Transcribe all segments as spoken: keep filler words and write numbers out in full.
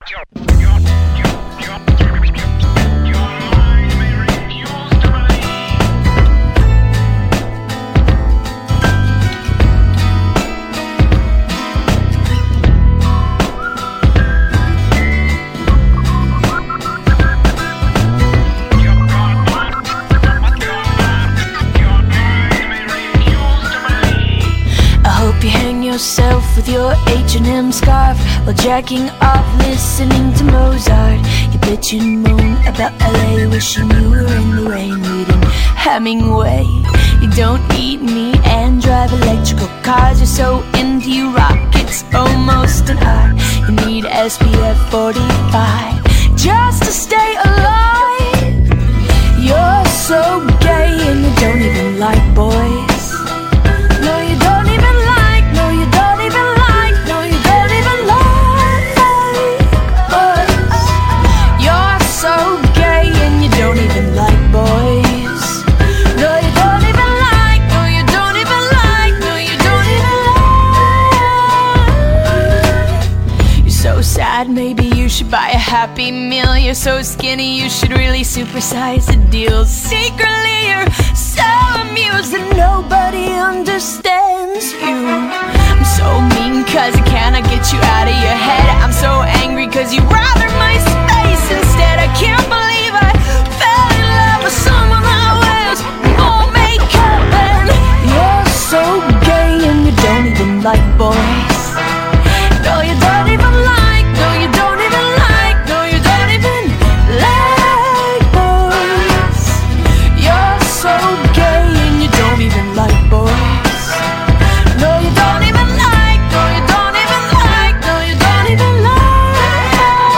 Yourself with your H and M scarf while jacking off, listening to Mozart. You bitch and moan about L A, wishing you were in the rain, reading Hemingway. You don't eat meat and drive electrical cars. You're so into you rock, it's almost an art. You need S P F forty-five just to stay alive. You're so gay and you don't even like boys. No, you don't even like, no, you don't even like, no, you don't even like boys. You're so gay and you don't even like boys. No, you don't even like, no, you don't even like, no, you don't even like. You're so sad, maybe you should buy a Happy Meal. You're so skinny, you should really supersize the deals. Secretly, you're so amused that nobody understands you. I'm so mean cause I cannot get you out of your head. I'm so angry cause you rather my space instead. I can't believe I fell in love with someone that wears more makeup. And you're so gay and you don't even like boys. No, you don't even like, no, you don't even like, no, you don't even like boys. You're so gay and you don't even like boys. No, you don't even like, no, you don't even like, no, you don't even like.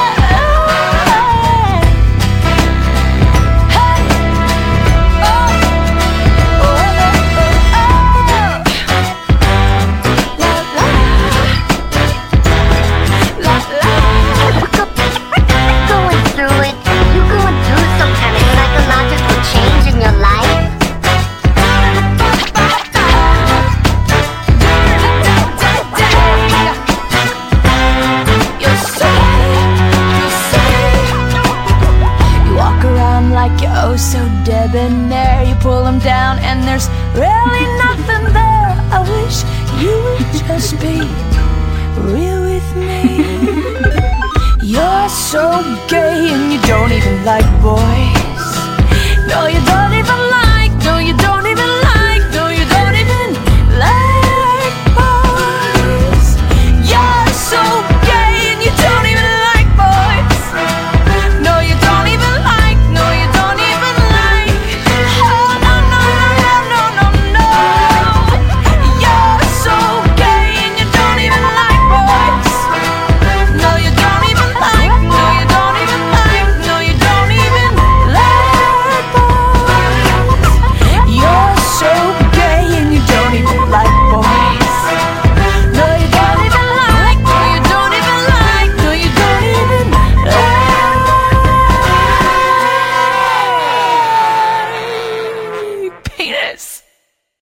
Hey. Oh. Oh, oh, oh, oh. La, la. La, la. Going through it, you going through some kind of psychological change in your life? You're so, you're so. You walk around like you're oh so debonair. You pull them down and there's really nothing there. I wish you would just be real with me. You're so gay and you don't even like boys.